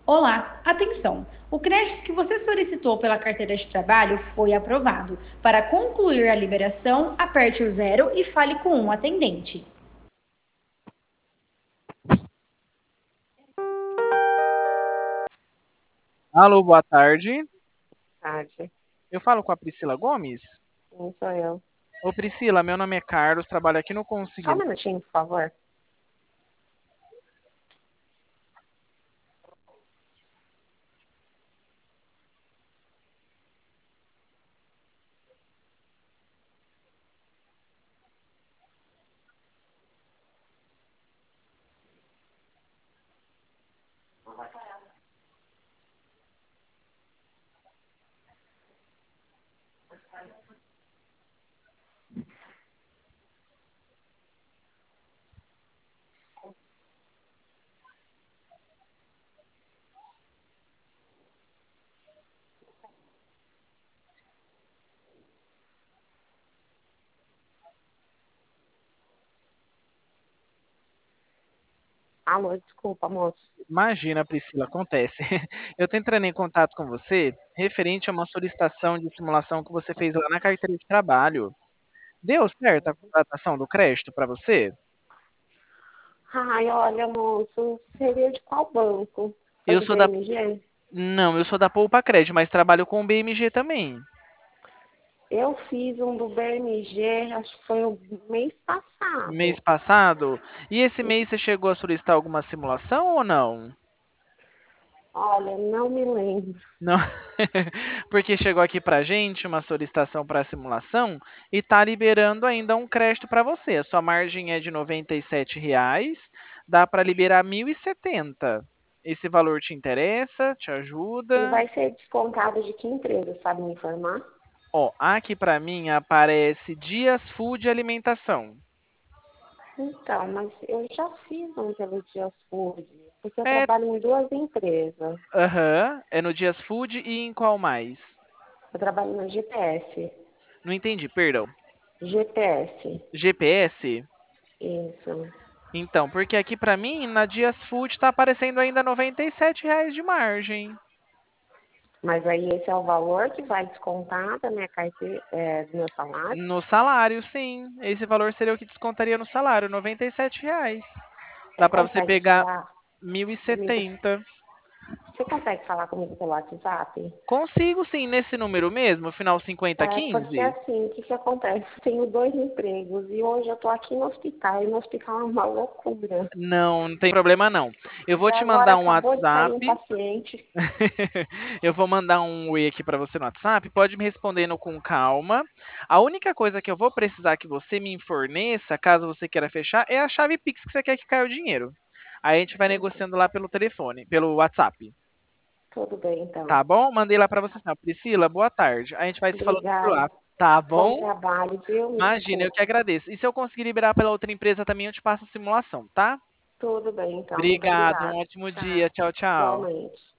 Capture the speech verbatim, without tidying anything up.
Olá, atenção! O crédito que você solicitou pela carteira de trabalho foi aprovado. Para concluir a liberação, aperte o zero e fale com um atendente. Alô, boa tarde. Tarde. Eu falo com a Priscila Gomes? Sim, sou eu. Ô, Priscila, meu nome é Carlos, trabalho aqui no Só um Consignado. minutinho, por favor. Alô, desculpa, moço. Imagina, Priscila, acontece. Eu tô entrando em contato com você referente a uma solicitação de simulação que você fez lá na carteira de trabalho. Deu certo a contratação do crédito para você? Ai, olha, moço, seria de qual banco? Foi Eu do sou da. B M G? Não, eu sou da Poupa Crédito, mas trabalho com o B M G também. Eu fiz um do B M G, acho que foi o mês Mês passado. passado. E esse mês você chegou a solicitar alguma simulação ou não? Olha, não me lembro. Não, porque chegou aqui pra gente uma solicitação para simulação e tá liberando ainda um crédito para você. A sua margem é de noventa e sete reais, dá para liberar mil e setenta. Esse valor te interessa? Te E ajuda? vai ser descontado de que empresa, sabe me informar? Ó, aqui para mim aparece Dias Food Alimentação. Então, mas eu já fiz um pelo Dias Food, porque eu É, trabalho em duas empresas. aham, é no Dias Food e em qual mais? Eu trabalho na G P S. Não entendi, perdão. G P S, G P S? isso. Então, porque aqui pra mim, na Dias Food tá aparecendo ainda noventa e sete reais de margem. Mas aí esse é o valor que vai descontar da minha carteira, é, do meu salário. No salário, sim. Esse valor seria o que descontaria no salário, noventa e sete reais. Você Dá pra você consegue pegar falar mil e comigo? setenta. Você consegue falar comigo pelo WhatsApp? Consigo sim, nesse número mesmo, final cinquenta É, porque quinze. assim, o que que acontece? Eu tenho dois empregos e hoje eu tô aqui no hospital e no hospital é uma loucura. Não, não tem problema não. Eu vou E te agora mandar um acabou de sair WhatsApp. um paciente. Eu vou mandar um oi aqui pra você no WhatsApp. Pode me respondendo com calma. A única coisa que eu vou precisar que você me forneça, caso você queira fechar, é a chave Pix que você quer que caia o dinheiro. Aí a gente vai negociando lá pelo telefone, pelo WhatsApp. Tudo bem, então. Tá bom? Mandei lá pra você. Assim, ó, Priscila, boa tarde. A gente vai se falando por Obrigada. lá. Tá Bom bom? trabalho, viu? Me Imagina, eu desculpe. que agradeço. E se eu conseguir liberar pela outra empresa também, eu te passo a simulação, tá? Tudo bem, então. Muito Obrigado, um obrigada. ótimo Tchau. dia. Tchau, tchau. Igualmente.